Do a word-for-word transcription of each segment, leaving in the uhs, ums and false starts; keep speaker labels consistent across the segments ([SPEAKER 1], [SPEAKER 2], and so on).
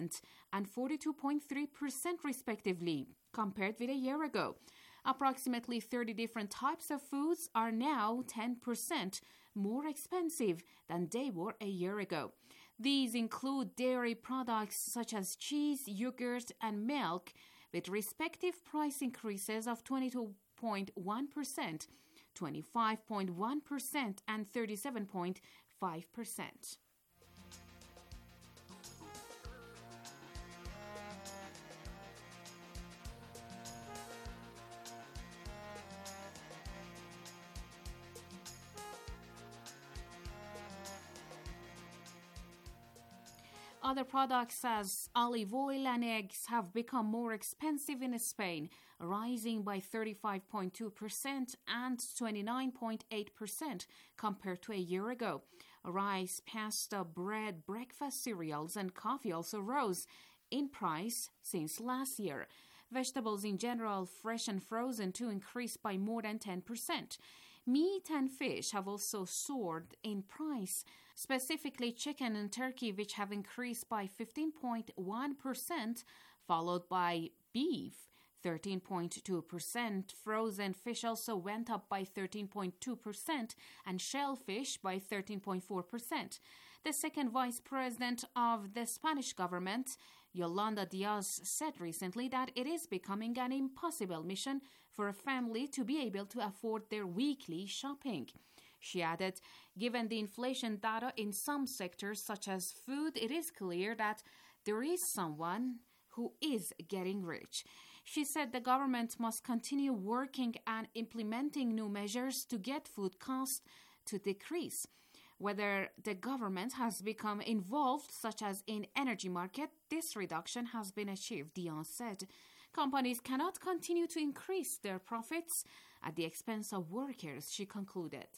[SPEAKER 1] percent and forty-two point three percent respectively, compared with a year ago. Approximately thirty different types of foods are now ten percent more expensive than they were a year ago. These include dairy products such as cheese, yogurt, and milk, with respective price increases of twenty-two point one percent, twenty-five point one percent, and thirty-seven point five percent. Other products as olive oil and eggs have become more expensive in Spain, rising by thirty-five point two percent and twenty-nine point eight percent compared to a year ago. Rice, pasta, bread, breakfast cereals, and coffee also rose in price since last year. Vegetables in general, fresh and frozen too, increased by more than ten percent. Meat and fish have also soared in price, specifically chicken and turkey, which have increased by fifteen point one percent, followed by beef, thirteen point two percent. Frozen fish also went up by thirteen point two percent and shellfish by thirteen point four percent. The second vice president of the Spanish government, Yolanda Díaz, said recently that it is becoming an impossible mission for a family to be able to afford their weekly shopping. She added, given the inflation data in some sectors such as food, it is clear that there is someone who is getting rich. She said the government must continue working and implementing new measures to get food costs to decrease. Whether the government has become involved, such as in energy market, this reduction has been achieved, Dion said. Companies cannot continue to increase their profits at the expense of workers, she concluded.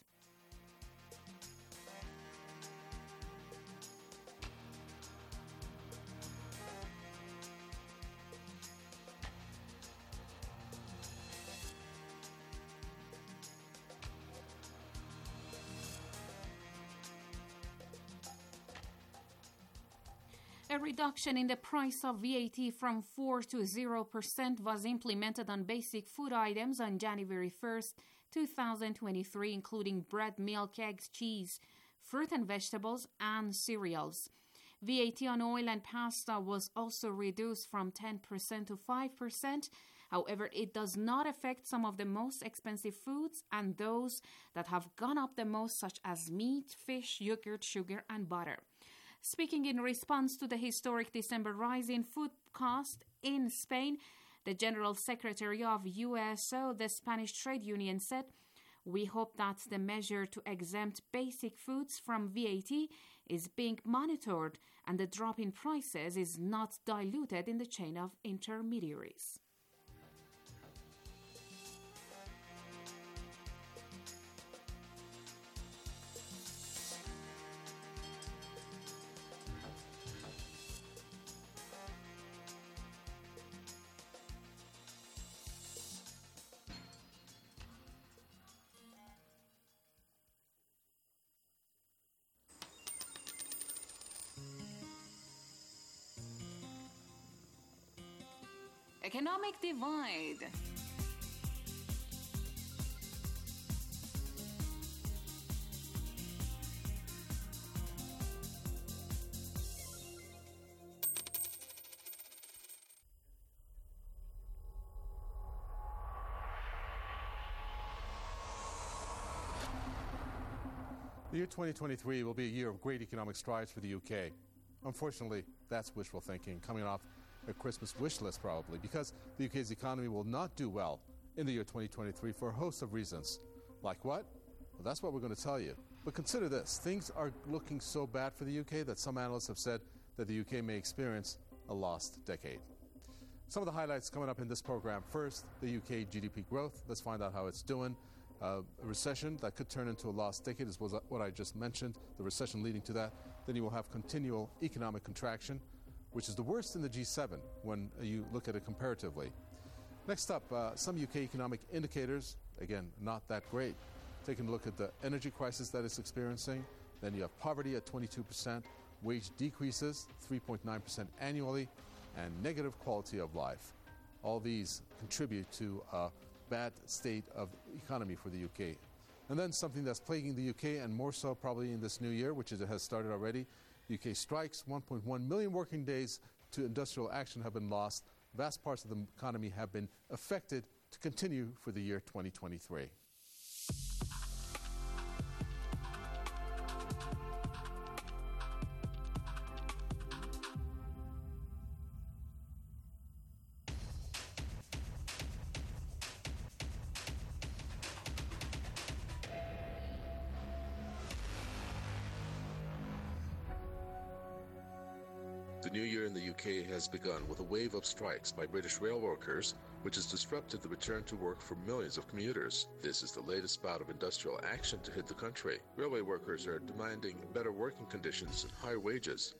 [SPEAKER 1] A reduction in the price of V A T from four to zero percent was implemented on basic food items on January first, two thousand twenty-three, including bread, milk, eggs, cheese, fruit and vegetables, and cereals. V A T on oil and pasta was also reduced from ten percent to five percent. However, it does not affect some of the most expensive foods and those that have gone up the most, such as meat, fish, yogurt, sugar, and butter. Speaking in response to the historic December rise in food cost in Spain, the General Secretary of U S O, the Spanish Trade Union, said, "We hope that the measure to exempt basic foods from V A T is being monitored and the drop in prices is not diluted in the chain of intermediaries." Economic divide.
[SPEAKER 2] The year twenty twenty-three will be a year of great economic strides for the U K. Unfortunately, that's wishful thinking, coming off a Christmas wish list probably, because the U K's economy will not do well in the year twenty twenty-three for a host of reasons. Like what? Well, that's what we're going to tell you. But consider this. Things are looking so bad for the U K that some analysts have said that the U K may experience a lost decade. Some of the highlights coming up in this program. First, the U K G D P growth. Let's find out how it's doing. Uh, a recession that could turn into a lost decade is what I just mentioned, the recession leading to that. Then you will have continual economic contraction, which is the worst in the G seven when you look at it comparatively. Next up, uh, some U K economic indicators, again, not that great. Taking a look at the energy crisis that it's experiencing, then you have poverty at twenty-two percent, wage decreases, three point nine percent annually, and negative quality of life. All these contribute to a bad state of economy for the U K. And then something that's plaguing the U K, and more so probably in this new year, which is, it has started already. U K strikes, one point one million working days to industrial action have been lost. Vast parts of the economy have been affected to continue for the year twenty twenty-three.
[SPEAKER 3] The new year in the U K has begun with a wave of strikes by British rail workers, which has disrupted the return to work for millions of commuters. This is the latest bout of industrial action to hit the country. Railway workers are demanding better working conditions and higher wages.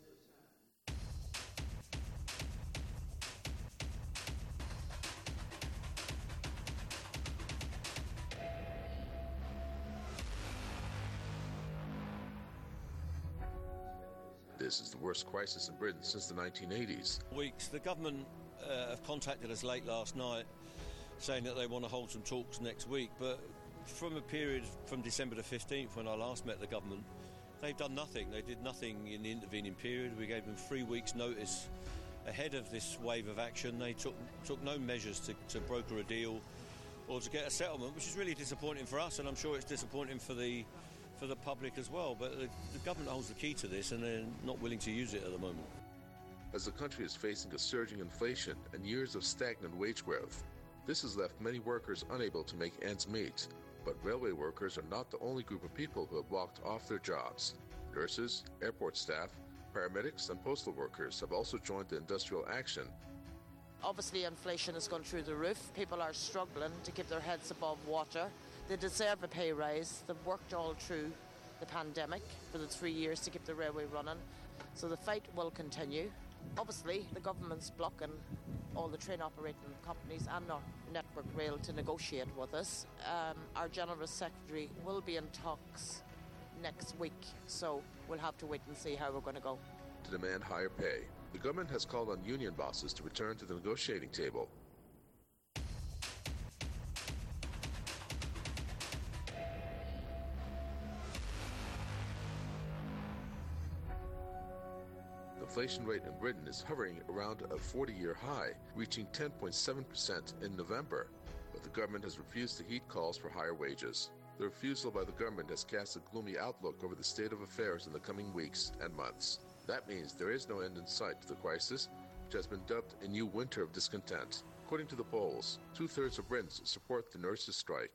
[SPEAKER 3] This is the worst crisis in Britain since the nineteen eighties.
[SPEAKER 4] Weeks. The government uh, have contacted us late last night saying that they want to hold some talks next week, but from a period from December the fifteenth when I last met the government, they've done nothing. They did nothing in the intervening period. We gave them three weeks notice ahead of this wave of action. They took took no measures to, to broker a deal or to get a settlement, which is really disappointing for us, and I'm sure it's disappointing for the for the public as well. But the, the government holds the key to this, and they're not willing to use it at the moment.
[SPEAKER 3] As the country is facing a surging inflation and years of stagnant wage growth, this has left many workers unable to make ends meet. But railway workers are not the only group of people who have walked off their jobs. Nurses, airport staff, paramedics and postal workers have also joined the industrial action.
[SPEAKER 5] Obviously, inflation has gone through the roof. People are struggling to keep their heads above water. They deserve a pay rise. They've worked all through the pandemic for the three years to keep the railway running. So the fight will continue. Obviously, the government's blocking all the train operating companies and our Network Rail to negotiate with us. Um, our General Secretary will be in talks next week, so we'll have to wait and see how we're going to go.
[SPEAKER 3] To demand higher pay, the government has called on union bosses to return to the negotiating table. The inflation rate in Britain is hovering around a forty-year high, reaching ten point seven percent in November, but the government has refused to heed calls for higher wages. The refusal by the government has cast a gloomy outlook over the state of affairs in the coming weeks and months. That means there is no end in sight to the crisis, which has been dubbed a new winter of discontent. According to the polls, two-thirds of Britons support the nurses' strike.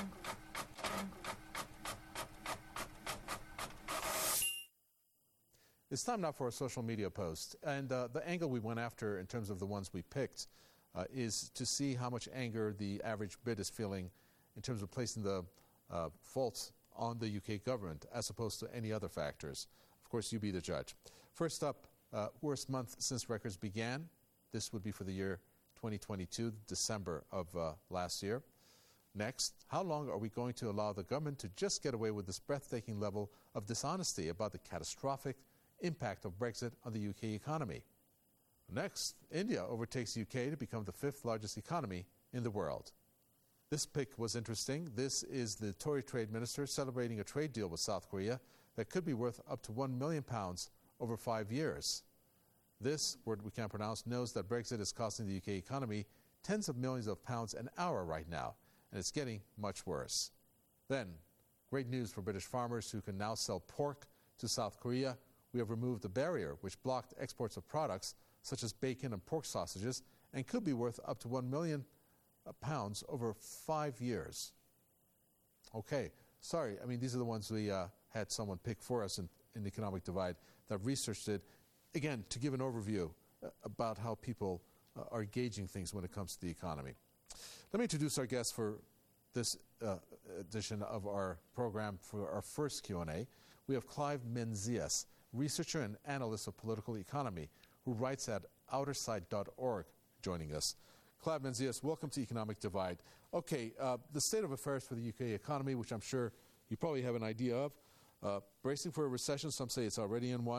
[SPEAKER 2] It's time now for a social media post. And uh, the angle we went after in terms of the ones we picked uh, is to see how much anger the average Brit is feeling in terms of placing the uh, fault on the U K government as opposed to any other factors. Of course, you be the judge. First up, uh, worst month since records began. This would be for the year twenty twenty-two, December of uh, last year. Next, how long are we going to allow the government to just get away with this breathtaking level of dishonesty about the catastrophic impact of Brexit on the U K economy? Next, India overtakes the U K to become the fifth largest economy in the world. This pick was interesting. This is the Tory trade minister celebrating a trade deal with South Korea that could be worth up to one million pounds over five years. This word we can't pronounce knows that Brexit is costing the U K economy tens of millions of pounds an hour right now, and it's getting much worse. Then, great news for British farmers who can now sell pork to South Korea. We have removed the barrier which blocked exports of products such as bacon and pork sausages and could be worth up to one million pounds over five years. Okay, sorry, I mean, these are the ones we uh, had someone pick for us in, in the Economic Divide that researched it, again, to give an overview uh, about how people uh, are gauging things when it comes to the economy. Let me introduce our guest for this uh, edition of our program for our first Q and A. We have Clive Menzies, researcher and analyst of political economy, who writes at outerside dot org, joining us. Clive Menzies, welcome to Economic Divide. Okay, uh, the state of affairs for the U K economy, which I'm sure you probably have an idea of, uh, bracing for a recession. Some say it's already in one.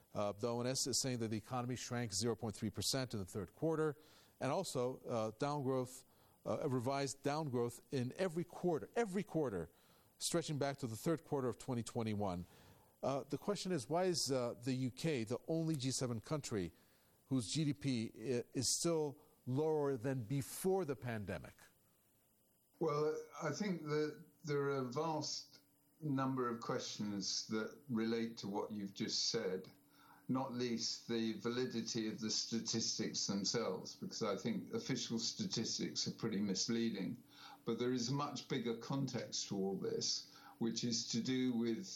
[SPEAKER 2] Uh, the O N S is saying that the economy shrank zero point three percent in the third quarter, and also uh, down growth, uh, a revised down growth in every quarter, every quarter, stretching back to the third quarter of twenty twenty-one. Uh, the question is, why is uh, the U K the only G seven country whose G D P is still lower than before the pandemic?
[SPEAKER 6] Well, I think that there are a vast number of questions that relate to what you've just said, not least the validity of the statistics themselves, because I think official statistics are pretty misleading. But there is a much bigger context to all this, which is to do with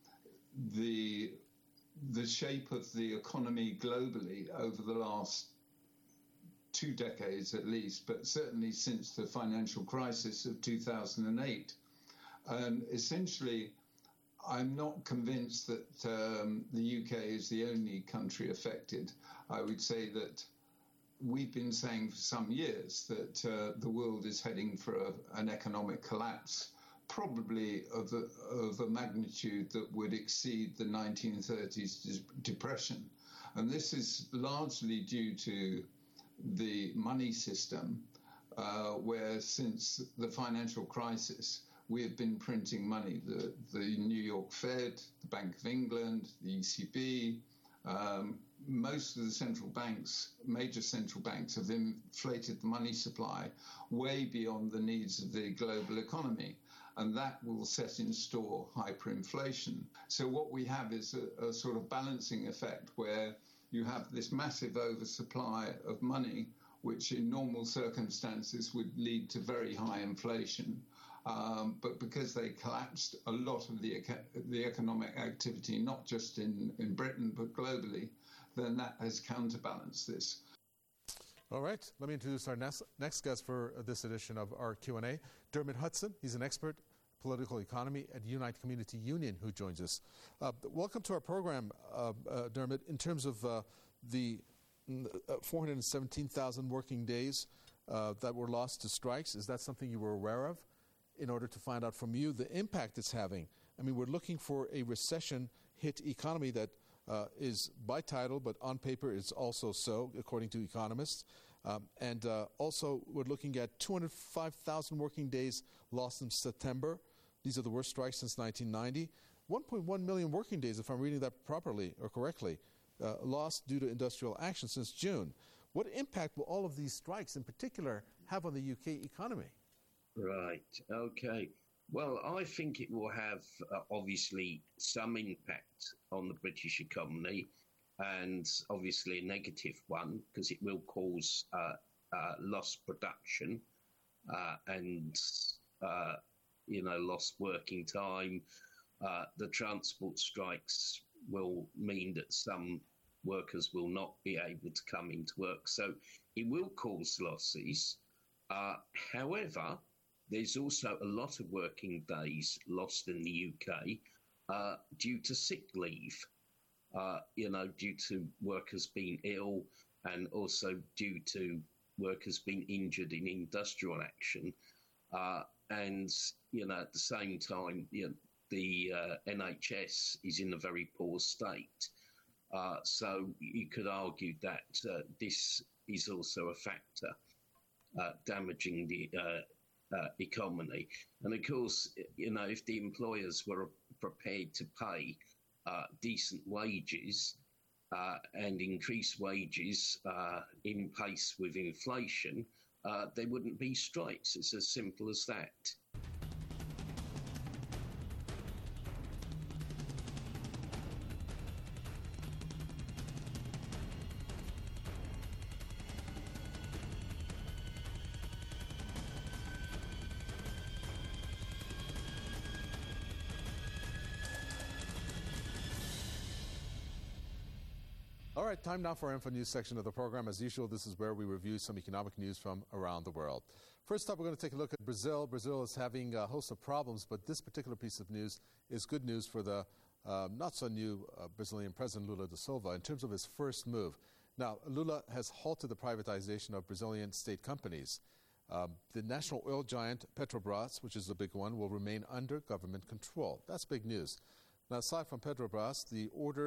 [SPEAKER 6] the the shape of the economy globally over the last two decades at least, but certainly since the financial crisis of two thousand eight. And essentially, I'm not convinced that um, the U K is the only country affected. I would say that we've been saying for some years that uh, the world is heading for a, an economic collapse, probably of a, of a magnitude that would exceed the nineteen thirties depression. And this is largely due to the money system, uh, where since the financial crisis, we have been printing money. The, the New York Fed, the Bank of England, the E C B, um, most of the central banks, major central banks, have inflated the money supply way beyond the needs of the global economy. And that will set in store hyperinflation. So what we have is a, a sort of balancing effect where you have this massive oversupply of money, which in normal circumstances would lead to very high inflation. Um, but because they collapsed a lot of the, the economic activity, not just in, in Britain, but globally, then that has counterbalanced this.
[SPEAKER 2] All right, let me introduce our next, next guest for this edition of our Q and A, Dermot Hudson. He's an expert political economy at Unite Community Union who joins us. Uh, welcome to our program, uh, uh, Dermot. In terms of uh, the uh, four hundred seventeen thousand working days uh, that were lost to strikes, is that something you were aware of? In order to find out from you the impact it's having. I mean, we're looking for a recession-hit economy that uh, is by title, but on paper is also so, according to economists. Um, and uh, also, we're looking at two hundred five thousand working days lost in September. These are the worst strikes since nineteen ninety. one point one million working days, if I'm reading that properly or correctly, uh, lost due to industrial action since June. What impact will all of these strikes in particular have on the U K economy?
[SPEAKER 7] Right, okay. Well, I think it will have, uh, obviously, some impact on the British economy, and obviously a negative one, because it will cause uh, uh, lost production uh, and, uh, you know, lost working time. Uh, the transport strikes will mean that some workers will not be able to come into work. So it will cause losses. Uh, however, there's also a lot of working days lost in the U K uh, due to sick leave, uh, you know, due to workers being ill and also due to workers being injured in industrial action. Uh, and, you know, at the same time, you know, the uh, N H S is in a very poor state. Uh, so you could argue that uh, this is also a factor uh, damaging the uh, Uh, economy. And of course, you know, if the employers were prepared to pay uh, decent wages uh, and increase wages uh, in pace with inflation, uh, there wouldn't be strikes. It's as simple as that.
[SPEAKER 2] All right, time now for our Info News section of the program. As usual, this is where we review some economic news from around the world. First up, we're going to take a look at Brazil. Brazil is having a host of problems, but this particular piece of news is good news for the uh, not-so-new uh, Brazilian President Lula da Silva in terms of his first move. Now, Lula has halted the privatization of Brazilian state companies. Um, the national oil giant Petrobras, which is the big one, will remain under government control. That's big news. Now, aside from Petrobras, the order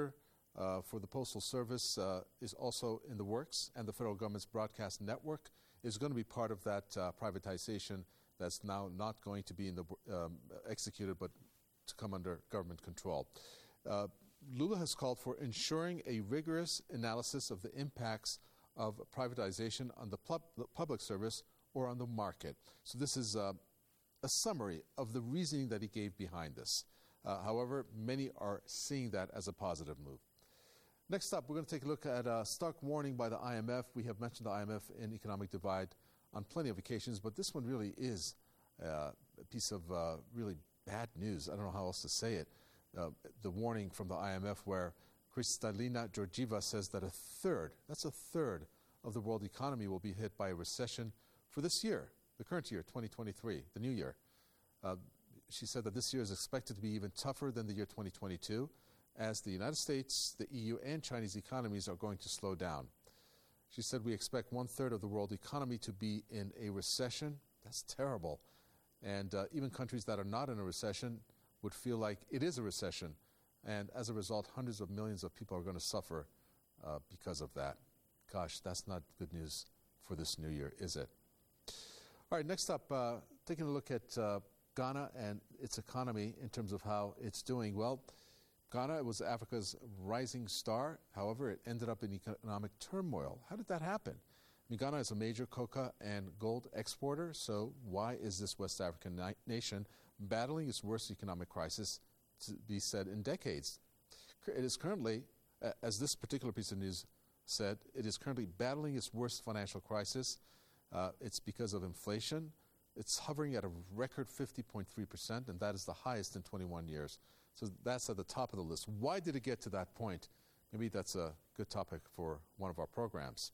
[SPEAKER 2] uh, for the Postal Service uh, is also in the works, and the federal government's broadcast network is going to be part of that uh, privatization that's now not going to be in the um, executed, but to come under government control. Uh, Lula has called for ensuring a rigorous analysis of the impacts of privatization on the, pub- the public service or on the market. So this is uh, a summary of the reasoning that he gave behind this. Uh, however, many are seeing that as a positive move. Next up, we're going to take a look at a stark warning by the I M F. We have mentioned the I M F in Economic Divide on plenty of occasions, but this one really is uh, a piece of uh, really bad news. I don't know how else to say it. Uh, the warning from the I M F where Kristalina Georgieva says that a third, that's a third of the world economy will be hit by a recession for this year, the current year, twenty twenty-three, the new year. Uh, she said that this year is expected to be even tougher than the year twenty twenty-two, as the United States, the E U, and Chinese economies are going to slow down. She said we expect one-third of the world economy to be in a recession. That's terrible. And uh, even countries that are not in a recession would feel like it is a recession. And as a result, hundreds of millions of people are going to suffer uh, because of that. Gosh, that's not good news for this new year, is it? All right, next up, uh, taking a look at uh, Ghana and its economy in terms of how it's doing. Well, Ghana was Africa's rising star. However, it ended up in economic turmoil. How did that happen? I mean, Ghana is a major coca and gold exporter, so why is this West African na- nation battling its worst economic crisis, to be said, in decades? It is currently, uh, as this particular piece of news said, it is currently battling its worst financial crisis. Uh, it's because of inflation. It's hovering at a record fifty point three percent, and that is the highest in twenty-one years. So that's at the top of the list. Why did it get to that point? Maybe that's a good topic for one of our programs.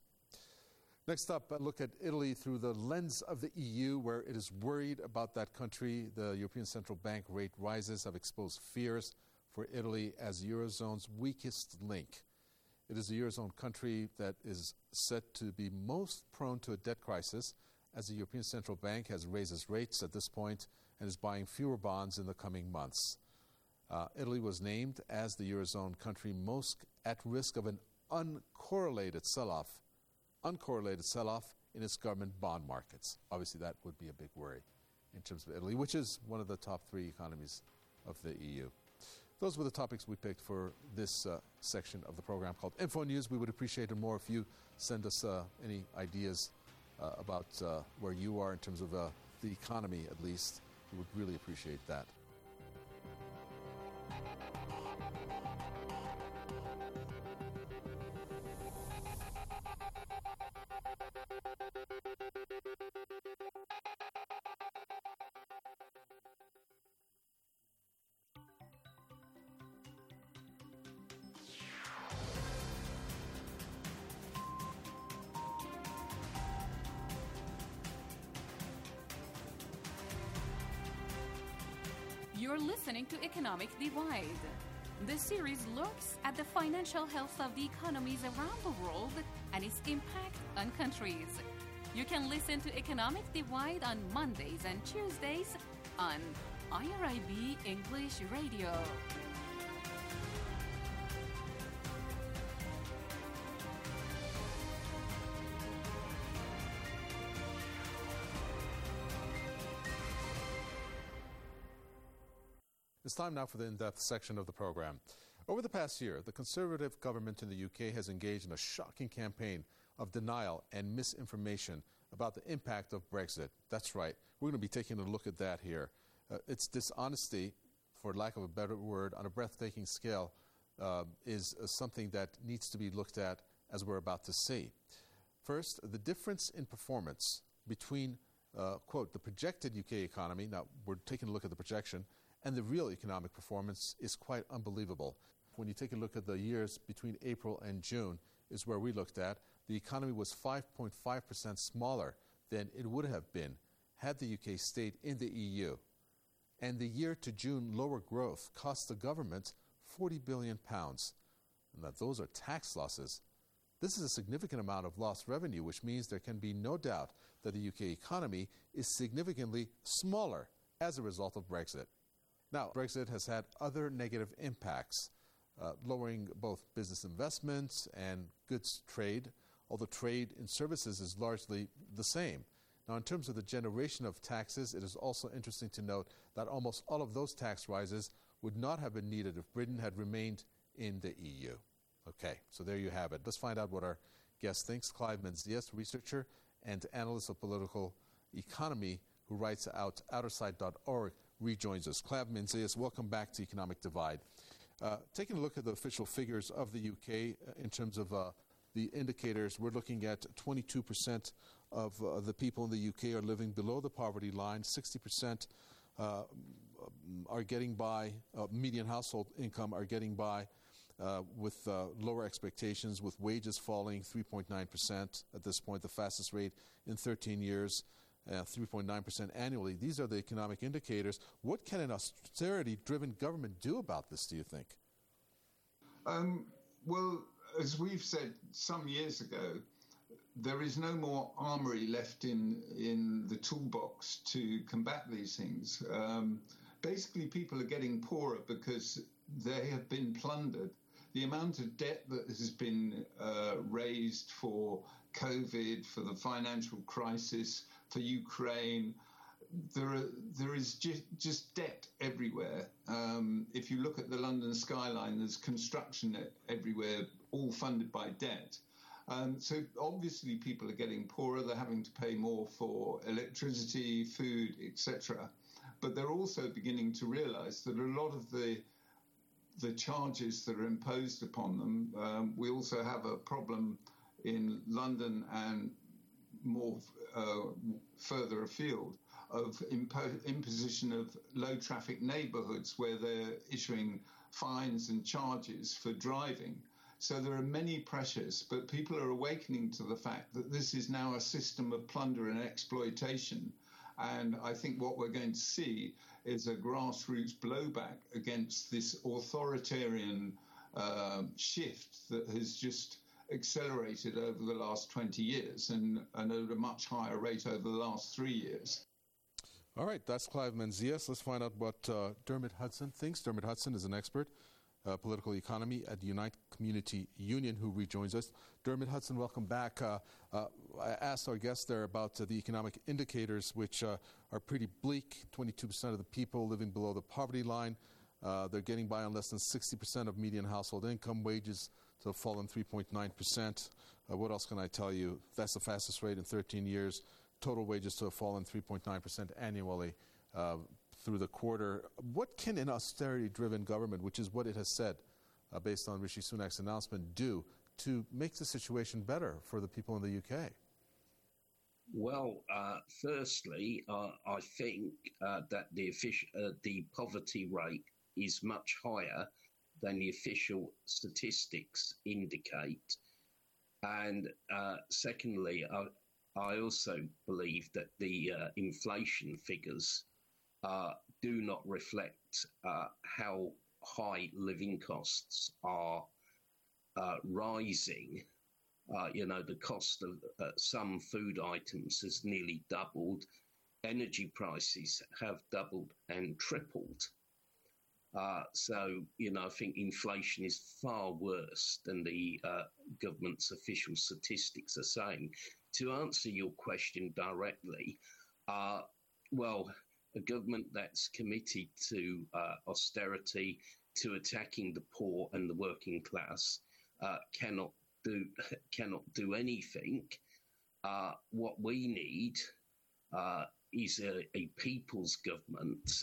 [SPEAKER 2] Next up, a look at Italy through the lens of the E U, where it is worried about that country. The European Central Bank rate rises have exposed fears for Italy as Eurozone's weakest link. It is a Eurozone country that is set to be most prone to a debt crisis, as the European Central Bank has raised its rates at this point and is buying fewer bonds in the coming months. Uh, Italy was named as the Eurozone country most at risk of an uncorrelated sell-off, uncorrelated sell-off in its government bond markets. Obviously, that would be a big worry in terms of Italy, which is one of the top three economies of the E U. Those were the topics we picked for this uh, section of the program called Info News. We would appreciate it more if you send us uh, any ideas uh, about uh, where you are in terms of uh, the economy, at least. We would really appreciate that.
[SPEAKER 1] You're listening to Economic Divide. This series looks at the financial health of the economies around the world and its impact on countries. You can listen to Economic Divide on Mondays and Tuesdays on I R I B English Radio.
[SPEAKER 2] It's time now for the in-depth section of the program. Over the past year, the Conservative government in the U K has engaged in a shocking campaign of denial and misinformation about the impact of Brexit. That's right. We're going to be taking a look at that here. Uh, its dishonesty, for lack of a better word, on a breathtaking scale, uh, is uh, something that needs to be looked at, as we're about to see. First, the difference in performance between, uh, quote, the projected U K economy, now we're taking a look at the projection, and the real economic performance is quite unbelievable. When you take a look at the years between April and June, is where we looked at, the economy was five point five percent smaller than it would have been had the U K stayed in the E U. And the year to June lower growth cost the government forty billion pounds. And that those are tax losses. This is a significant amount of lost revenue, which means there can be no doubt that the U K economy is significantly smaller as a result of Brexit. Now, Brexit has had other negative impacts. uh, lowering both business investments and goods trade, although trade in services is largely the same. Now, in terms of the generation of taxes, it is also interesting to note that almost all of those tax rises would not have been needed if Britain had remained in the E U. Okay, so there you have it. Let's find out what our guest thinks. Clive Menzies, researcher and analyst of political economy, who writes out outerside dot org, rejoins us. Clive Menzies, welcome back to Economic Divide. Uh, taking a look at the official figures of the U K uh, in terms of uh, the indicators, we're looking at twenty-two percent of uh, the people in the U K are living below the poverty line. sixty percent uh, are getting by, uh, median household income are getting by uh, with uh, lower expectations, with wages falling three point nine percent at this point, the fastest rate in thirteen years, uh, three point nine percent annually. These are the economic indicators. What can an austerity-driven government do about this, do you think?
[SPEAKER 6] Um, well, as we've said some years ago, there is no more armory left in, in the toolbox to combat these things. Um, basically, people are getting poorer because they have been plundered. The amount of debt that has been uh, raised for COVID, for the financial crisis, for Ukraine, there are, there is just, just debt everywhere. Um, if you look at the London skyline, there's construction everywhere, all funded by debt. Um, so obviously people are getting poorer. They're having to pay more for electricity, food, et cetera. But they're also beginning to realize that a lot of the the charges that are imposed upon them, um, we also have a problem in London and more uh, further afield of impo- imposition of low traffic neighborhoods where they're issuing fines and charges for driving. So there are many pressures, but people are awakening to the fact that this is now a system of plunder and exploitation. And I think what we're going to see is a grassroots blowback against this authoritarian uh, shift that has just accelerated over the last twenty years and, and at a much higher rate over the last three years.
[SPEAKER 2] All right, that's Clive Menzies. Let's find out what uh, Dermot Hudson thinks. Dermot Hudson is an expert Uh, political economy at the Unite Community Union, who rejoins us. Dermot Hudson, welcome back. Uh, uh, I asked our guest there about uh, the economic indicators, which uh, are pretty bleak. twenty-two percent of the people living below the poverty line. Uh, they're getting by on less than sixty percent of median household income. Wages to have fallen three point nine percent. Uh, what else can I tell you? That's the fastest rate in thirteen years. Total wages to have fallen three point nine percent annually. Uh, through the quarter. What can an austerity-driven government, which is what it has said, uh, based on Rishi Sunak's announcement, do to make the situation better for the people in the U K?
[SPEAKER 7] Well, uh, firstly, uh, I think uh, that the, offic- uh, the poverty rate is much higher than the official statistics indicate. And uh, secondly, I, I also believe that the uh, inflation figures Uh, do not reflect uh, how high living costs are uh, rising. Uh, you know, the cost of uh, some food items has nearly doubled. Energy prices have doubled and tripled. Uh, so, you know, I think inflation is far worse than the uh, government's official statistics are saying. To answer your question directly, uh, well, a government that's committed to uh, austerity, to attacking the poor and the working class, uh, cannot do cannot do anything. Uh, what we need uh, is a, a people's government.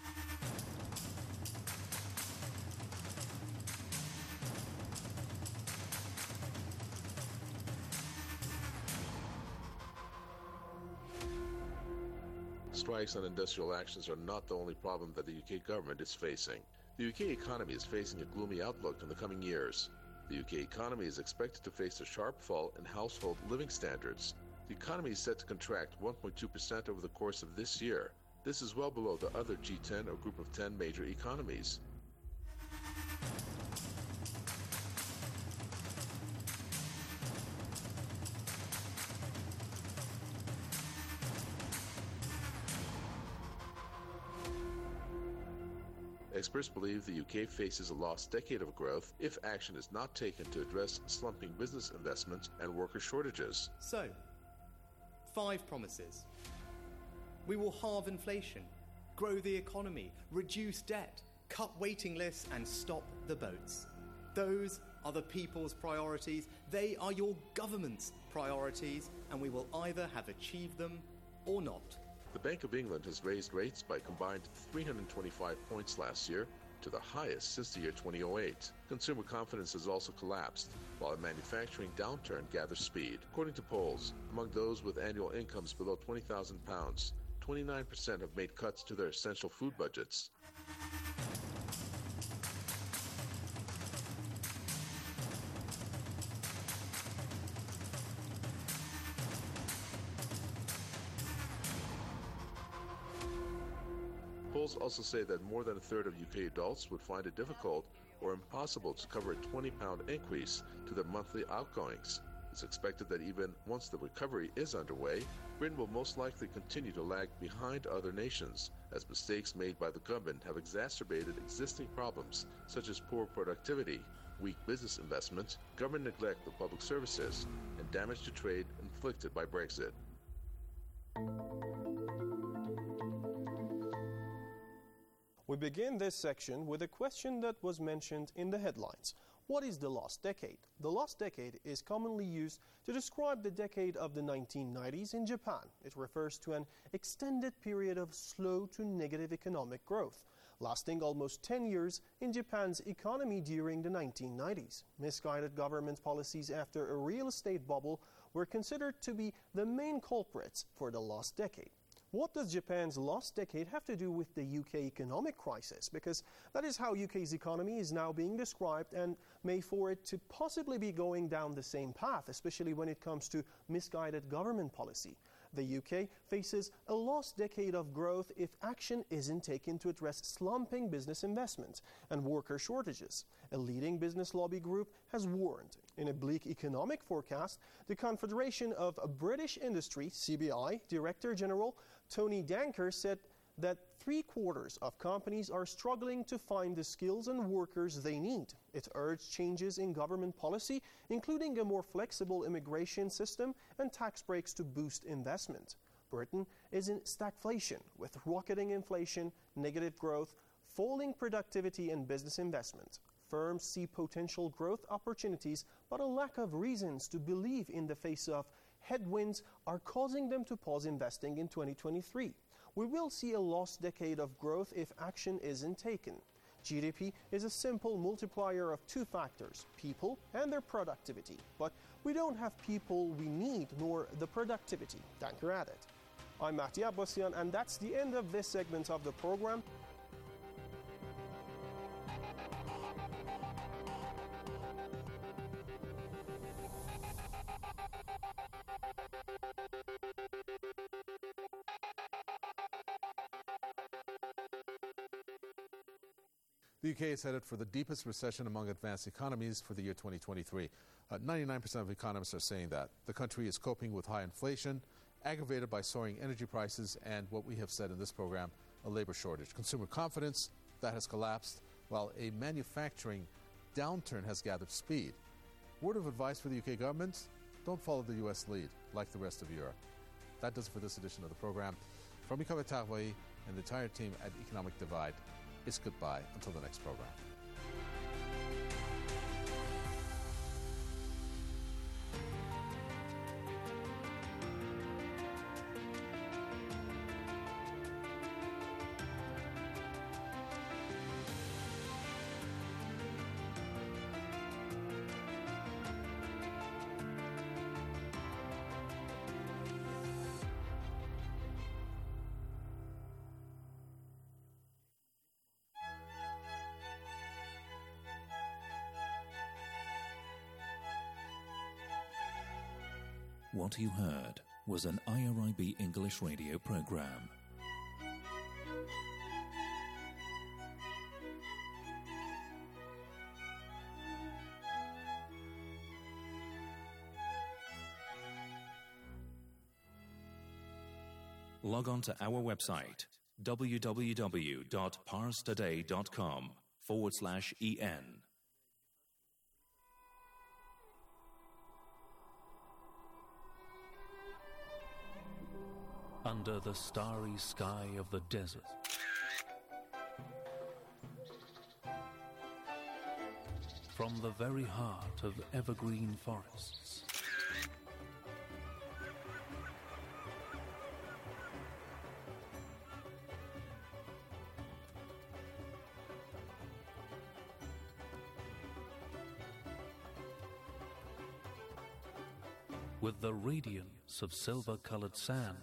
[SPEAKER 3] Strikes and industrial actions are not the only problem that the U K government is facing. The U K economy is facing a gloomy outlook in the coming years. The U K economy is expected to face a sharp fall in household living standards. The economy is set to contract one point two percent over the course of this year. This is well below the other G ten or Group of ten major economies. A Experts believe the U K faces a lost decade of growth if action is not taken to address slumping business investment and worker shortages.
[SPEAKER 8] So, five promises. We will halve inflation, grow the economy, reduce debt, cut waiting lists and stop the boats. Those are the people's priorities. They are your government's priorities, and we will either have achieved them or not.
[SPEAKER 3] The Bank of England has raised rates by a combined three hundred twenty-five points last year, to the highest since the year two thousand eight. Consumer confidence has also collapsed, while a manufacturing downturn gathers speed. According to polls, among those with annual incomes below twenty thousand pounds, twenty-nine percent have made cuts to their essential food budgets. Polls also say that more than a third of U K adults would find it difficult or impossible to cover a twenty pound increase to their monthly outgoings. It's expected that even once the recovery is underway, Britain will most likely continue to lag behind other nations, as mistakes made by the government have exacerbated existing problems such as poor productivity, weak business investment, government neglect of public services, and damage to trade inflicted by Brexit.
[SPEAKER 9] We begin this section with a question that was mentioned in the headlines. What is the lost decade? The lost decade is commonly used to describe the decade of the nineteen nineties in Japan. It refers to an extended period of slow to negative economic growth, lasting almost ten years in Japan's economy during the nineteen nineties. Misguided government policies after a real estate bubble were considered to be the main culprits for the lost decade. What does Japan's lost decade have to do with the U K economic crisis? Because that is how U K's economy is now being described, and may for it to possibly be going down the same path, especially when it comes to misguided government policy. The U K faces a lost decade of growth if action isn't taken to address slumping business investment and worker shortages. A leading business lobby group has warned. In a bleak economic forecast, the Confederation of British Industry, C B I, Director General Tony Danker said that three quarters of companies are struggling to find the skills and workers they need. It urged changes in government policy, including a more flexible immigration system and tax breaks to boost investment. Britain is in stagflation, with rocketing inflation, negative growth, falling productivity and business investment. Firms see potential growth opportunities, but a lack of reasons to believe in the face of headwinds are causing them to pause investing in twenty twenty-three. We will see a lost decade of growth if action isn't taken. G D P is a simple multiplier of two factors, people and their productivity. But we don't have people we need, nor the productivity. Danker added. I'm Mahdi Abbasian, and that's the end of this segment of the program.
[SPEAKER 2] The U K is headed for the deepest recession among advanced economies for the year twenty twenty-three. Uh, ninety-nine percent of economists are saying that. The country is coping with high inflation, aggravated by soaring energy prices, and what we have said in this program, a labor shortage. Consumer confidence, that has collapsed, while a manufacturing downturn has gathered speed. Word of advice for the U K government, don't follow the U S lead like the rest of Europe. That does it for this edition of the program. From Ikave Tarwai and the entire team at Economic Divide, it's goodbye until the next program.
[SPEAKER 10] What you heard was an I R I B English radio program. Log on to our website www.parstoday.com forward slash en. Under the starry sky of the desert, from the very heart of evergreen forests, with the radiance of silver-colored sand,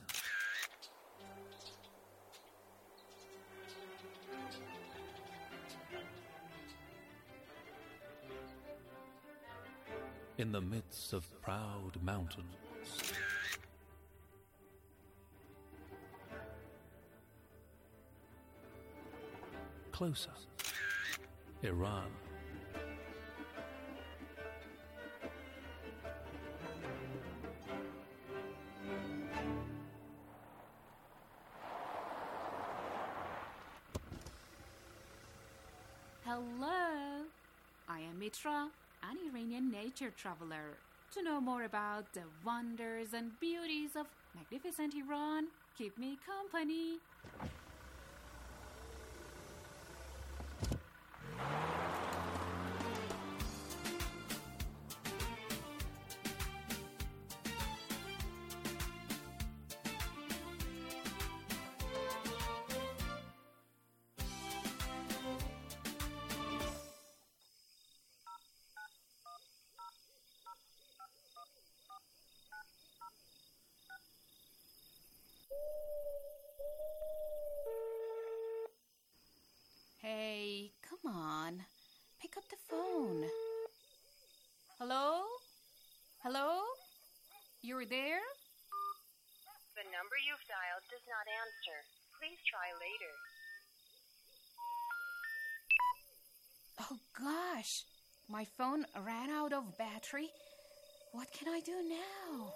[SPEAKER 10] in the midst of proud mountains, closer, Iran.
[SPEAKER 1] Hello, I am Mitra, an Iranian nature traveler. To know more about the wonders and beauties of magnificent Iran, keep me company. Hey, come on. Pick up the phone. Hello? Hello? You're there?
[SPEAKER 11] The number you've dialed does not answer. Please try later.
[SPEAKER 1] Oh gosh, my phone ran out of battery. What can I do now?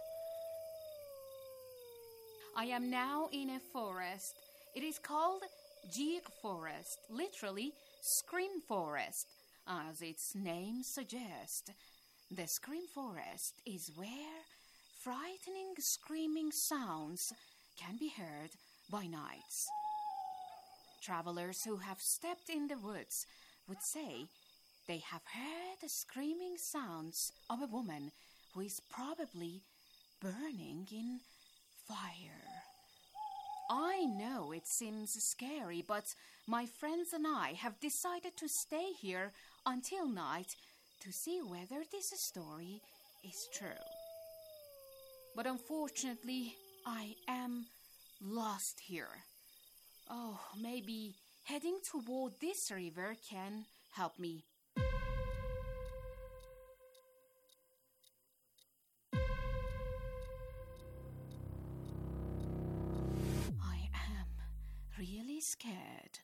[SPEAKER 1] I am now in a forest. It is called Jig Forest, literally Scream Forest. As its name suggests, the Scream Forest is where frightening screaming sounds can be heard by nights. Travelers who have stepped in the woods would say they have heard the screaming sounds of a woman who is probably burning in fire. I know it seems scary, but my friends and I have decided to stay here until night to see whether this story is true. But unfortunately, I am lost here. Oh, maybe heading toward this river can help me. I am really scared.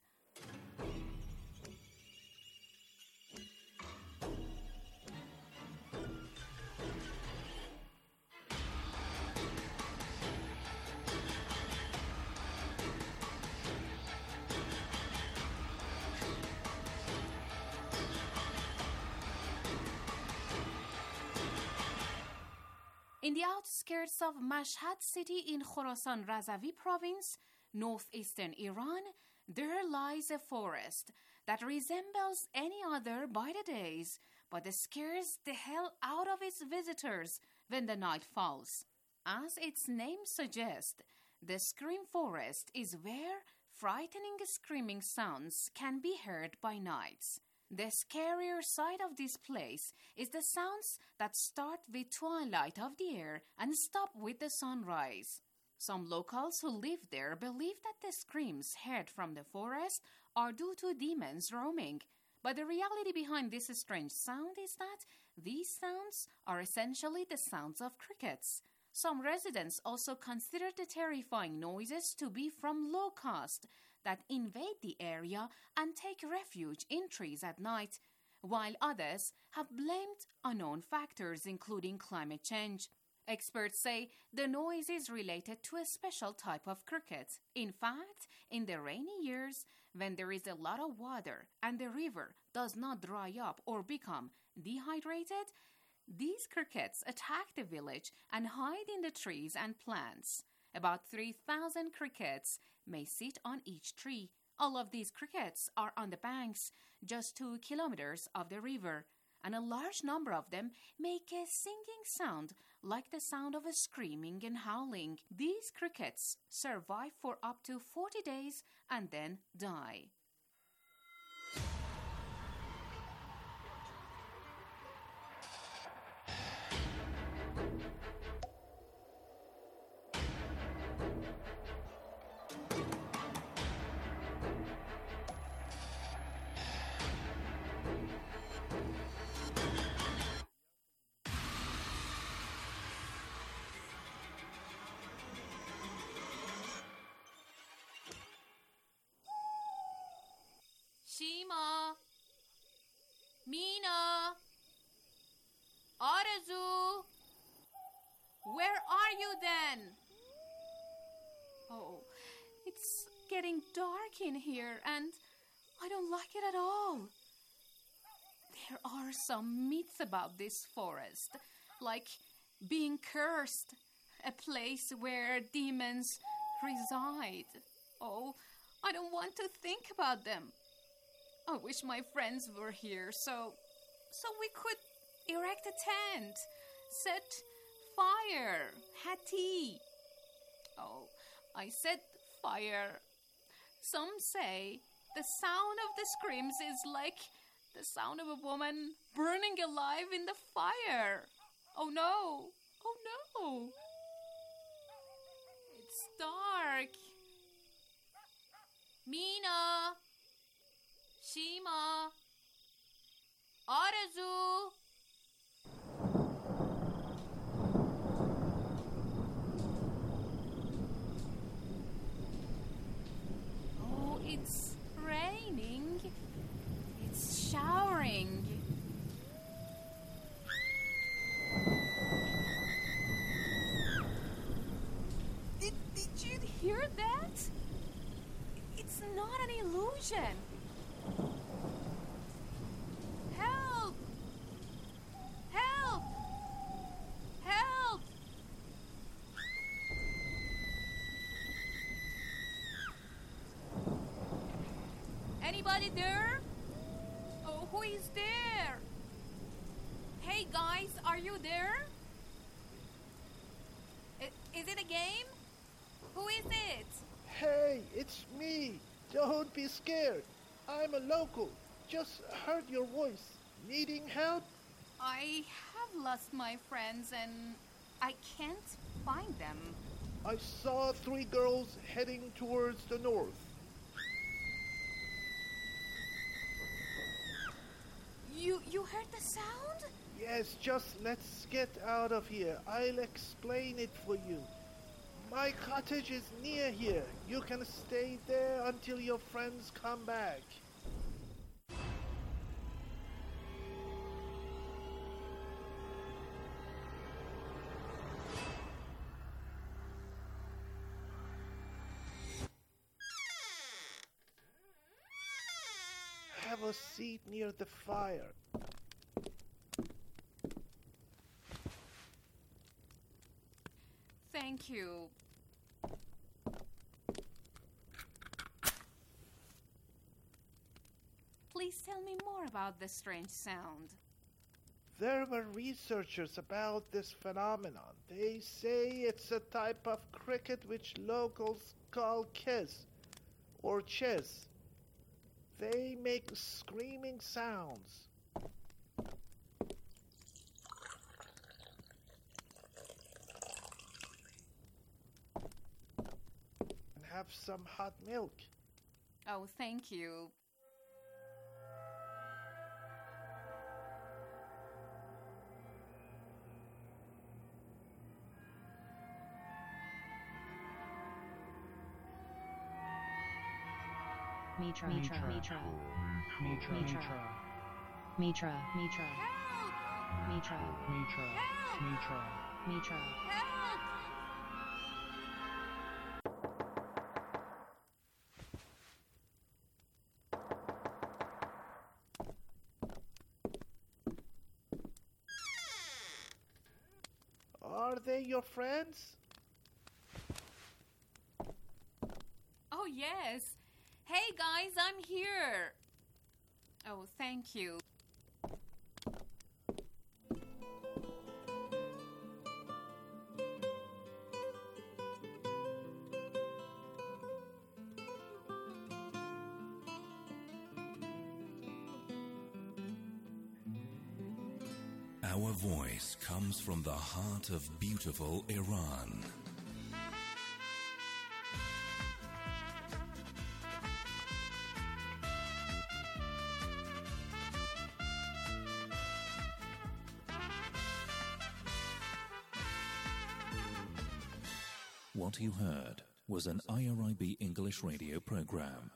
[SPEAKER 1] In the outskirts of Mashhad city in Khorasan Razavi province, northeastern Iran, there lies a forest that resembles any other by the days, but scares the hell out of its visitors when the night falls. As its name suggests, the Scream Forest is where frightening screaming sounds can be heard by nights. The scarier side of this place is the sounds that start with twilight of the air and stop with the sunrise. Some locals who live there believe that the screams heard from the forest are due to demons roaming. But the reality behind this strange sound is that these sounds are essentially the sounds of crickets. Some residents also consider the terrifying noises to be from locusts that invade the area and take refuge in trees at night, while others have blamed unknown factors including climate change. Experts say the noise is related to a special type of cricket. In fact, in the rainy years, when there is a lot of water and the river does not dry up or become dehydrated, these crickets attack the village and hide in the trees and plants. About three thousand crickets may sit on each tree. All of these crickets are on the banks, just two kilometers of the river, and a large number of them make a singing sound like the sound of a screaming and howling. These crickets survive for up to forty days and then die. Shima, Mina, Arzu, where are you then? Oh, it's getting dark in here and I don't like it at all. There are some myths about this forest, like being cursed, a place where demons reside. Oh, I don't want to think about them. I wish my friends were here so so we could erect a tent, set fire, have tea. Oh, I said fire. Some say the sound of the screams is like the sound of a woman burning alive in the fire. Oh no, oh no. It's dark. Mina, Shima, Arzu. Oh, it's raining. It's showering. Did, did you hear that? It's not an illusion. Help! Help! Help! Anybody there? Oh, who is there? Hey guys, are you there? I- is it a game? Who is it?
[SPEAKER 12] Hey, it's me. Don't be scared. I'm a local. Just heard your voice. Needing help?
[SPEAKER 1] I have lost my friends and I can't find them.
[SPEAKER 12] I saw three girls heading towards the north.
[SPEAKER 1] You you heard the sound?
[SPEAKER 12] Yes, just let's get out of here. I'll explain it for you. My cottage is near here. You can stay there until your friends come back. Have a seat near the fire.
[SPEAKER 1] Thank you. Please tell me more about the strange sound.
[SPEAKER 12] There were researchers about this phenomenon. They say it's a type of cricket which locals call kes, or ches. They make screaming sounds. And have some hot milk.
[SPEAKER 1] Oh, thank you.
[SPEAKER 13] Mitra, Mitra, Mitra, Mitra, Mitra, Mitra, Mitra, Mitra, Mitra, Mitra. Metro.
[SPEAKER 12] Are they your friends?
[SPEAKER 1] Oh, yes. Hey, guys, I'm here. Oh, thank you.
[SPEAKER 10] Our voice comes from the heart of beautiful Iran. What you heard was an I R I B English radio program.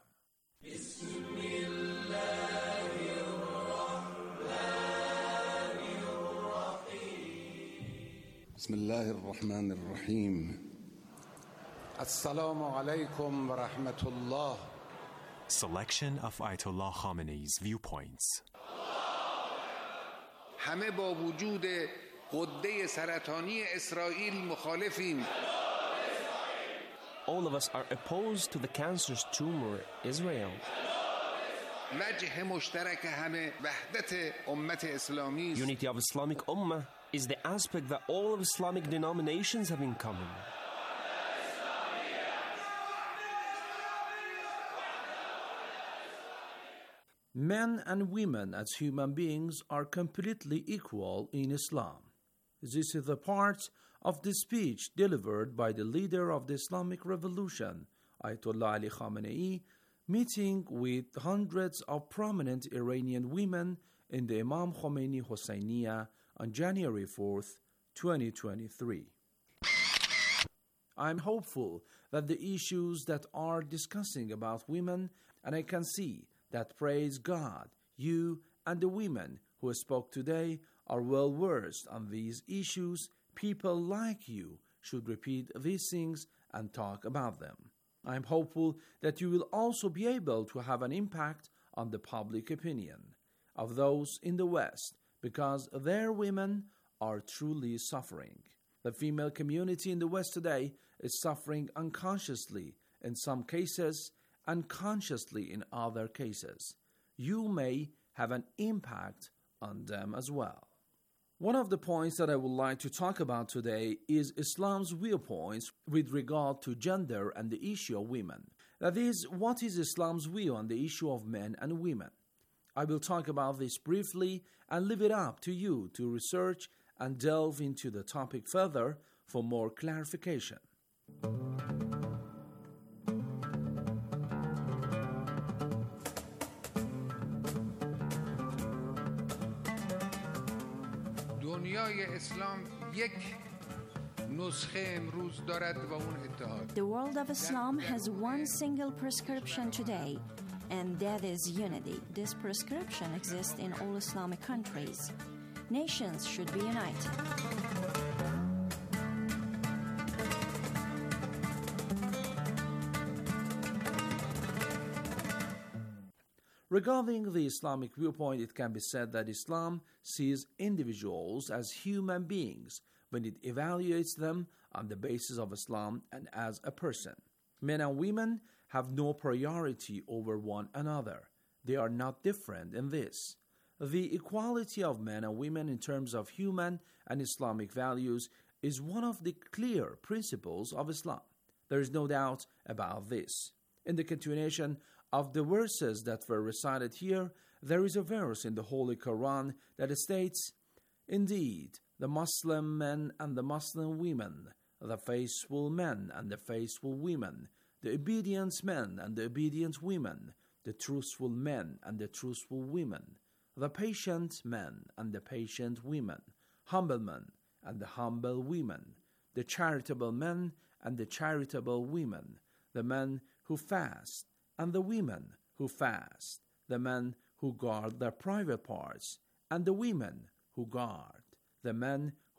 [SPEAKER 14] بسم الله الرحمن الرحيم السلام عليكم ورحمة الله.
[SPEAKER 15] Selection of Ayatollah Khamenei's viewpoints.
[SPEAKER 14] همه با وجود غده سرطانی اسرائیل مخالفیم.
[SPEAKER 16] All of us are opposed to the cancerous tumor Israel.
[SPEAKER 14] وجه مشترک همه وحدت امت اسلامی.
[SPEAKER 16] Unity of Islamic Ummah is the aspect that all of Islamic denominations have in common.
[SPEAKER 17] Men and women as human beings are completely equal in Islam. This is the part of the speech delivered by the leader of the Islamic Revolution, Ayatollah Ali Khamenei, meeting with hundreds of prominent Iranian women in the Imam Khomeini Hosseiniya on January fourth, twenty twenty-three. I'm hopeful that the issues that are discussing about women, and I can see that, praise God, you and the women who spoke today are well versed on these issues. People like you should repeat these things and talk about them. I'm hopeful that you will also be able to have an impact on the public opinion of those in the West, because their women are truly suffering. The female community in the West today is suffering unconsciously in some cases and consciously in other cases. You may have an impact on them as well. One of the points that I would like to talk about today is Islam's viewpoints with regard to gender and the issue of women. That is, what is Islam's view on the issue of men and women? I will talk about this briefly and leave it up to you to research and delve into the topic further for more clarification.
[SPEAKER 14] دنیای اسلام یک نسخه امروز دارد و اون اتحاد.
[SPEAKER 18] The world of Islam has one single prescription today, and that is unity. This prescription exists in all Islamic countries. Nations should be united.
[SPEAKER 17] Regarding the Islamic viewpoint, it can be said that Islam sees individuals as human beings when it evaluates them on the basis of Islam and as a person. Men and women have no priority over one another. They are not different in this. The equality of men and women in terms of human and Islamic values is one of the clear principles of Islam. There is no doubt about this. In the continuation of the verses that were recited here, there is a verse in the Holy Quran that states, "Indeed, the Muslim men and the Muslim women, the faithful men and the faithful women, the obedient men and the obedient women, the truthful men and the truthful women, the patient men and the patient women, humble men and the humble women, the charitable men and the charitable women, the men who fast and the women who fast, the men who guard their private parts and the women who guard, the men who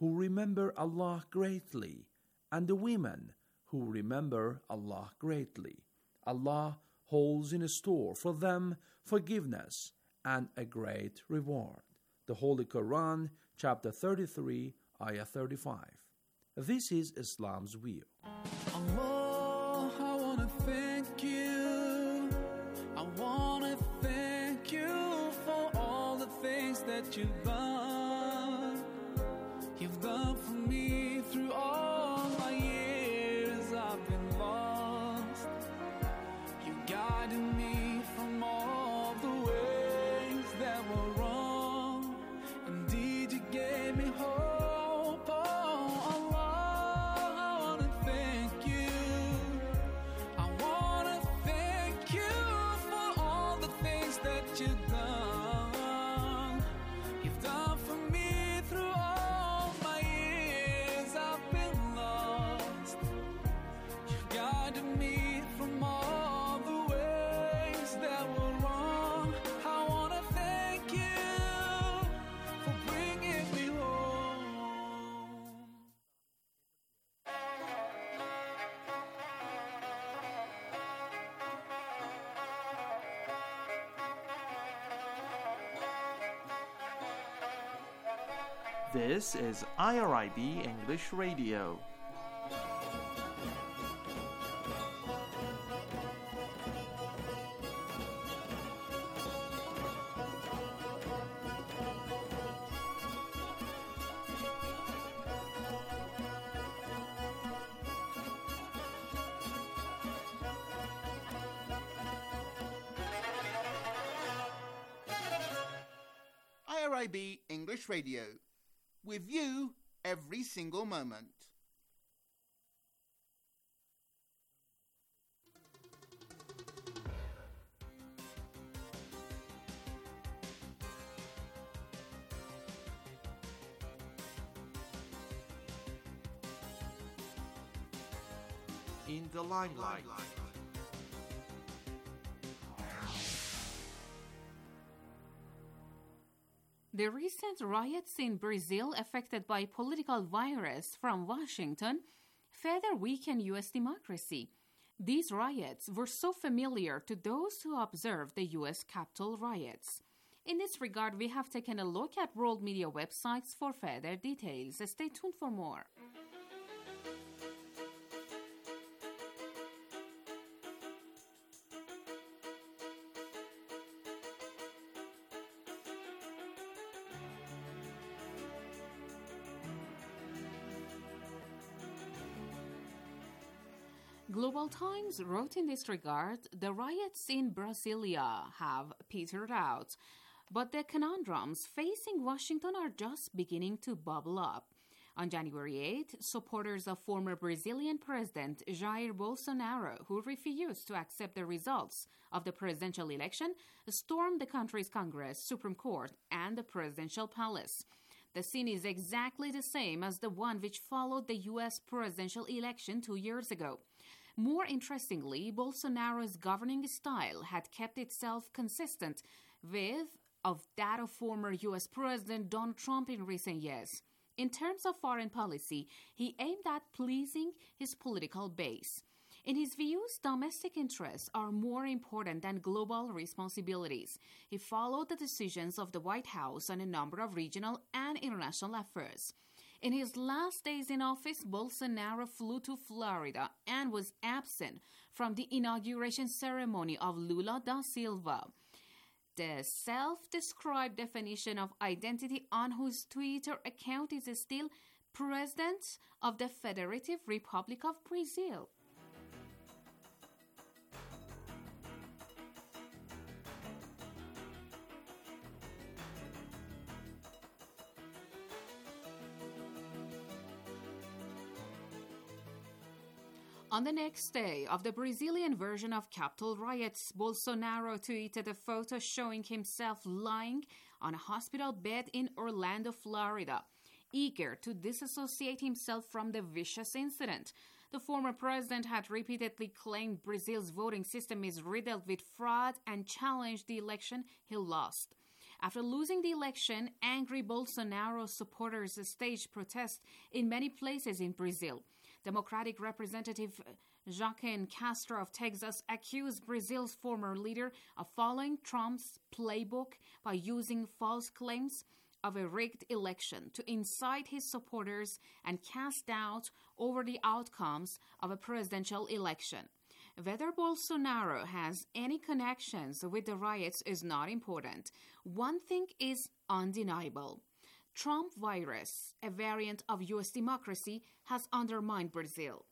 [SPEAKER 17] who remember Allah greatly, and the women who remember Allah greatly. Allah holds in store for them forgiveness and a great reward. The Holy Quran, chapter thirty-three, ayah thirty-five. This is Islam's view.
[SPEAKER 19] Allah, I want to thank you. I want to thank you for all the things that you've done. You've done for me through all my years I've been lost. You guided me from all the ways that were wrong. Indeed, you gave me hope. Oh, Allah, I want to thank you. I want to thank you for all the things that you've done. You've done for me through all my years I've been lost. You've guided me from all the ways that were wrong. I want to thank you for bringing me home.
[SPEAKER 20] This is I R I B English Radio.
[SPEAKER 21] I R I B English Radio, with you every single moment.
[SPEAKER 20] In the limelight.
[SPEAKER 1] The recent riots in Brazil affected by political virus from Washington further weaken U S democracy. These riots were so familiar to those who observed the U S Capitol riots. In this regard, we have taken a look at world media websites for further details. Stay tuned for more. Global Times wrote in this regard, the riots in Brasilia have petered out, but the conundrums facing Washington are just beginning to bubble up. On January eighth, supporters of former Brazilian President Jair Bolsonaro, who refused to accept the results of the presidential election, stormed the country's Congress, Supreme Court, and the presidential palace. The scene is exactly the same as the one which followed the U S presidential election two years ago. More interestingly, Bolsonaro's governing style had kept itself consistent with of that of former U S President Donald Trump in recent years. In terms of foreign policy, he aimed at pleasing his political base. In his views, domestic interests are more important than global responsibilities. He followed the decisions of the White House on a number of regional and international affairs. In his last days in office, Bolsonaro flew to Florida and was absent from the inauguration ceremony of Lula da Silva. The self-described definition of identity on whose Twitter account is still President of the Federative Republic of Brazil. On the next day of the Brazilian version of Capitol riots, Bolsonaro tweeted a photo showing himself lying on a hospital bed in Orlando, Florida, eager to disassociate himself from the vicious incident. The former president had repeatedly claimed Brazil's voting system is riddled with fraud and challenged the election he lost. After losing the election, angry Bolsonaro supporters staged protests in many places in Brazil. Democratic Representative Joaquim Castro of Texas accused Brazil's former leader of following Trump's playbook by using false claims of a rigged election to incite his supporters and cast doubt over the outcomes of a presidential election. Whether Bolsonaro has any connections with the riots is not important. One thing is undeniable. Trump virus, a variant of U S democracy, has undermined Brazil.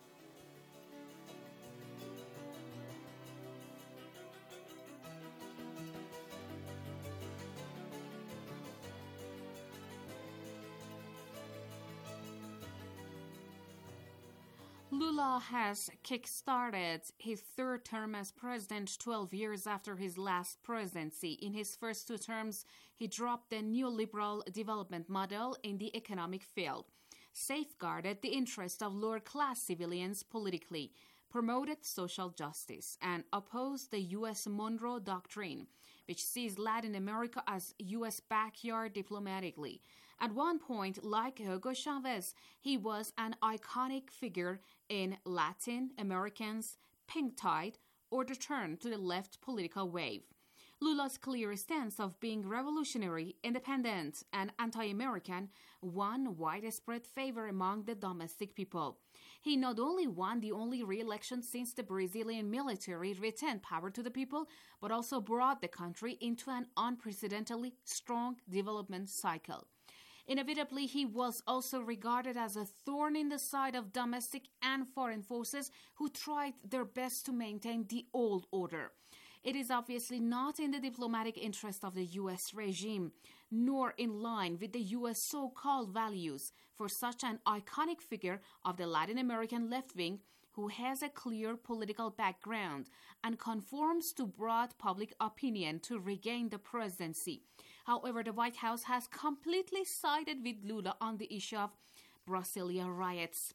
[SPEAKER 1] Lula has kick-started his third term as president twelve years after his last presidency. In his first two terms, he dropped the neoliberal development model in the economic field, safeguarded the interest of lower-class civilians politically, promoted social justice, and opposed the U S Monroe Doctrine, which sees Latin America as U S backyard diplomatically. At one point, like Hugo Chavez, he was an iconic figure in Latin Americans' pink tide or the turn to the left political wave. Lula's clear stance of being revolutionary, independent, and anti-American won widespread favor among the domestic people. He not only won the only re-election since the Brazilian military returned power to the people, but also brought the country into an unprecedentedly strong development cycle. Inevitably, he was also regarded as a thorn in the side of domestic and foreign forces who tried their best to maintain the old order. It is obviously not in the diplomatic interest of the U S regime, nor in line with the U S so-called values for such an iconic figure of the Latin American left wing who has a clear political background and conforms to broad public opinion to regain the presidency. However, the White House has completely sided with Lula on the issue of Brasilia riots.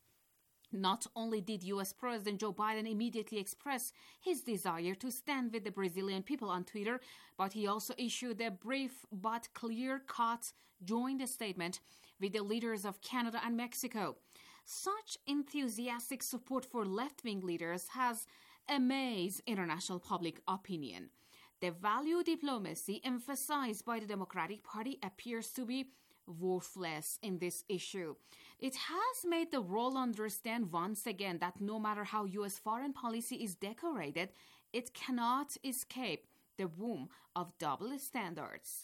[SPEAKER 1] Not only did U S President Joe Biden immediately express his desire to stand with the Brazilian people on Twitter, but he also issued a brief but clear-cut joint statement with the leaders of Canada and Mexico. Such enthusiastic support for left-wing leaders has amazed international public opinion. The value diplomacy emphasized by the Democratic Party appears to be worthless in this issue. It has made the world understand once again that no matter how U S foreign policy is decorated, it cannot escape the womb of double standards.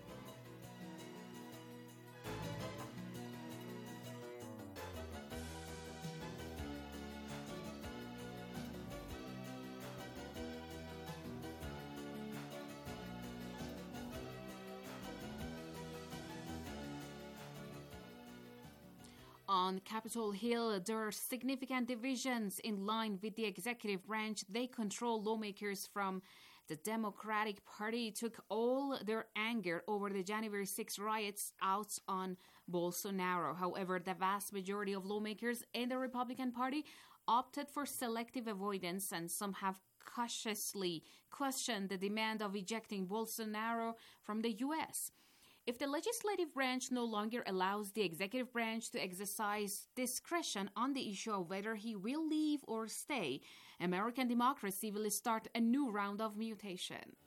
[SPEAKER 1] On Capitol Hill, there are significant divisions in line with the executive branch. They control lawmakers from the Democratic Party took all their anger over the January sixth riots out on Bolsonaro. However, the vast majority of lawmakers in the Republican Party opted for selective avoidance, and some have cautiously questioned the demand of ejecting Bolsonaro from the U S. If the legislative branch no longer allows the executive branch to exercise discretion on the issue of whether he will leave or stay, American democracy will start a new round of mutation.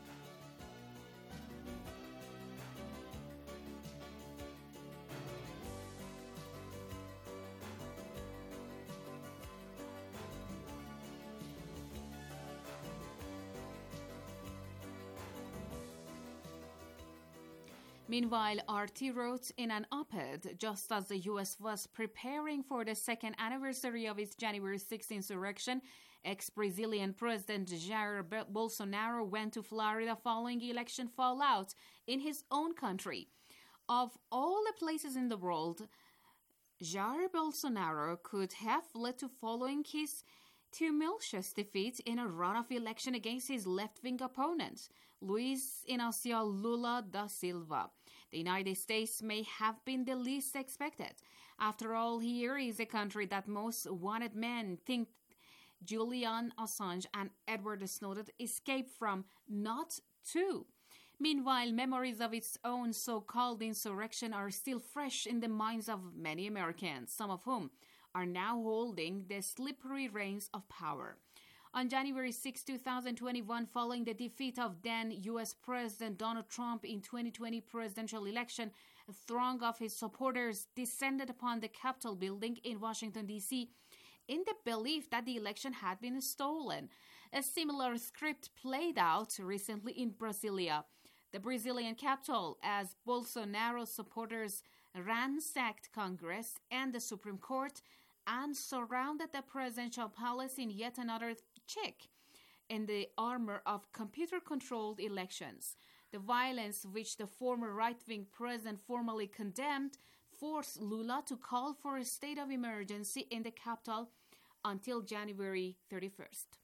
[SPEAKER 1] Meanwhile, R T wrote in an op-ed, just as the U S was preparing for the second anniversary of its January sixth insurrection, ex-Brazilian President Jair Bolsonaro went to Florida following election fallout in his own country. Of all the places in the world, Jair Bolsonaro could have fled to following his tumultuous defeat in a runoff election against his left-wing opponent, Luiz Inácio Lula da Silva. The United States may have been the least expected. After all, here is a country that most wanted men think Julian Assange and Edward Snowden escaped from, not to. Meanwhile, memories of its own so-called insurrection are still fresh in the minds of many Americans, some of whom are now holding the slippery reins of power. On January sixth, twenty twenty-one, following the defeat of then U S President Donald Trump in twenty twenty presidential election, a throng of his supporters descended upon the Capitol building in Washington, D C in the belief that the election had been stolen. A similar script played out recently in Brasilia, the Brazilian capital, as Bolsonaro supporters ransacked Congress and the Supreme Court and surrounded the presidential palace in yet another check in the armor of computer-controlled elections. The violence, which the former right-wing president formally condemned, forced Lula to call for a state of emergency in the capital until January thirty-first.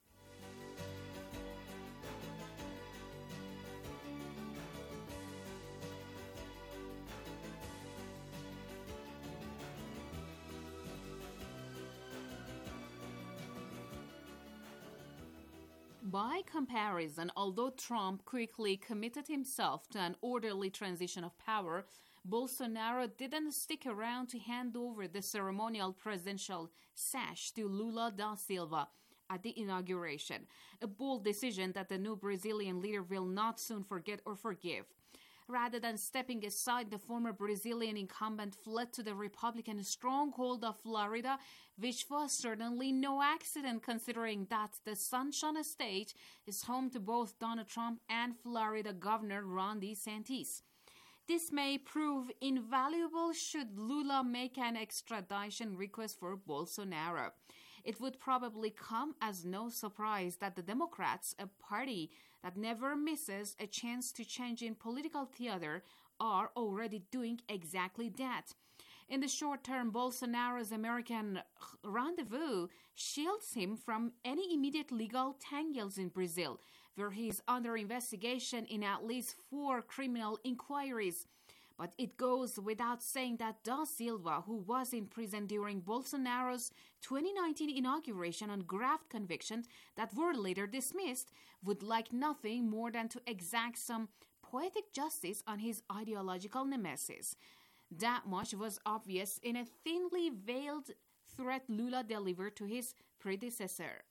[SPEAKER 1] By comparison, although Trump quickly committed himself to an orderly transition of power, Bolsonaro didn't stick around to hand over the ceremonial presidential sash to Lula da Silva at the inauguration, a bold decision that the new Brazilian leader will not soon forget or forgive. Rather than stepping aside, the former Brazilian incumbent fled to the Republican stronghold of Florida, which was certainly no accident considering that the Sunshine State is home to both Donald Trump and Florida Governor Ron DeSantis. This may prove invaluable should Lula make an extradition request for Bolsonaro. It would probably come as no surprise that the Democrats, a party that never misses a chance to change in political theater, are already doing exactly that. In the short term, Bolsonaro's American rendezvous shields him from any immediate legal tangles in Brazil, where he is under investigation in at least four criminal inquiries. But it goes without saying that Da Silva, who was in prison during Bolsonaro's twenty nineteen inauguration on graft convictions that were later dismissed, would like nothing more than to exact some poetic justice on his ideological nemesis. That much was obvious in a thinly veiled threat Lula delivered to his predecessor.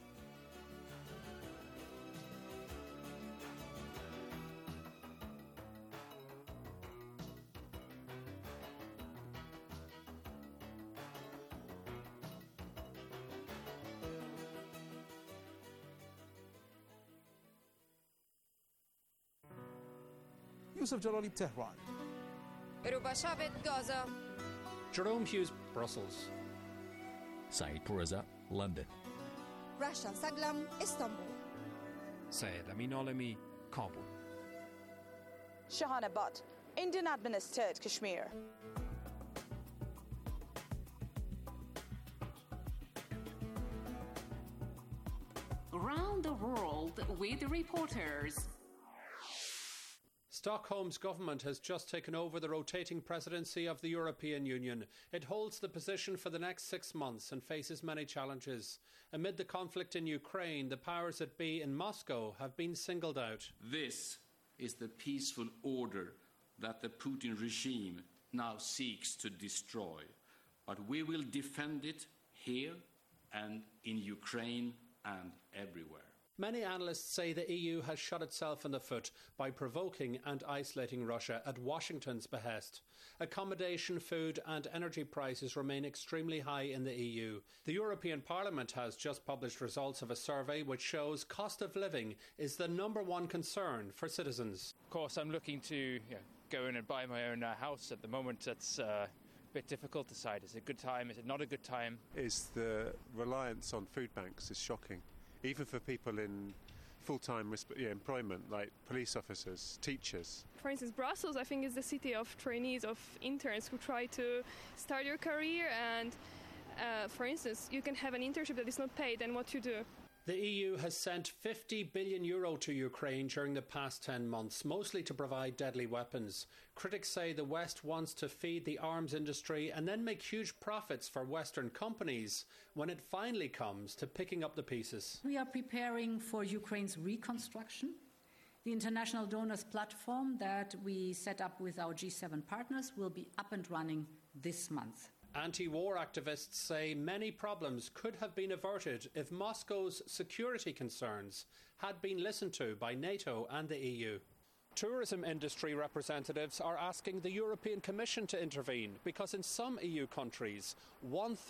[SPEAKER 4] Yusuf Jalali, Tehran.
[SPEAKER 22] Rubashabet, Gaza.
[SPEAKER 23] Jerome Hughes, Brussels.
[SPEAKER 24] Saeed Pourreza, London.
[SPEAKER 22] Rasha Saglam, Istanbul.
[SPEAKER 25] Syed Amin Alami, Kabul.
[SPEAKER 26] Shahana Butt, Indian administered Kashmir.
[SPEAKER 1] Around the world with reporters.
[SPEAKER 23] Stockholm's government has just taken over the rotating presidency of the European Union. It holds the position for the next six months and faces many challenges. Amid the conflict in Ukraine, the powers that be in Moscow have been singled out.
[SPEAKER 27] This is the peaceful order that the Putin regime now seeks to destroy. But we will defend it here and in Ukraine and everywhere.
[SPEAKER 23] Many analysts say the E U has shot itself in the foot by provoking and isolating Russia at Washington's behest. Accommodation, food and energy prices remain extremely high in the E U. The European Parliament has just published results of a survey which shows cost of living is the number one concern for citizens.
[SPEAKER 28] Of course, I'm looking to you know, go in and buy my own uh, house. At the moment, it's uh, a bit difficult to decide. Is it a good time? Is it not a good time?
[SPEAKER 29] Is the reliance on food banks is shocking. Even for people in full-time yeah, employment, like police officers, teachers.
[SPEAKER 30] For instance, Brussels, I think, is the city of trainees, of interns who try to start your career. And, uh, for instance, you can have an internship that is not paid, and what you do?
[SPEAKER 23] The E U has sent fifty billion euro to Ukraine during the past ten months, mostly to provide deadly weapons. Critics say the West wants to feed the arms industry and then make huge profits for Western companies when it finally comes to picking up the pieces.
[SPEAKER 31] We are preparing for Ukraine's reconstruction.
[SPEAKER 2] The International Donors Platform that we set up with our G seven partners will be up and running this month.
[SPEAKER 23] Anti-war activists say many problems could have been averted if Moscow's security concerns had been listened to by NATO and the E U. Tourism industry representatives are asking the European Commission to intervene because in some E U countries, one